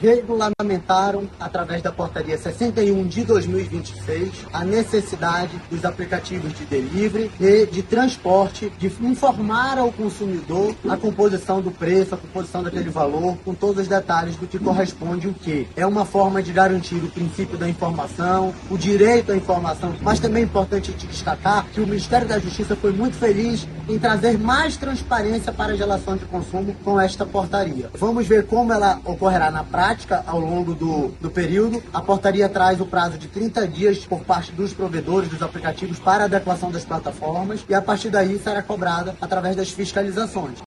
regulamentaram, através da portaria 61 de 2026, a necessidade dos aplicativos de delivery e de transporte, de informar ao consumidor a composição do preço, a composição daquele valor, com todos os detalhes do que corresponde o quê. É uma forma de garantir o princípio da informação, o direito à informação, mas também é importante destacar que o Ministério da Justiça foi muito feliz em trazer mais transparência para as relações de consumo com esta portaria. Vamos ver como ela ocorrerá na prática ao longo do período. A portaria traz o prazo de 30 dias por parte dos provedores dos aplicativos para a adequação das plataformas e a partir daí será cobrada através das fiscalizações.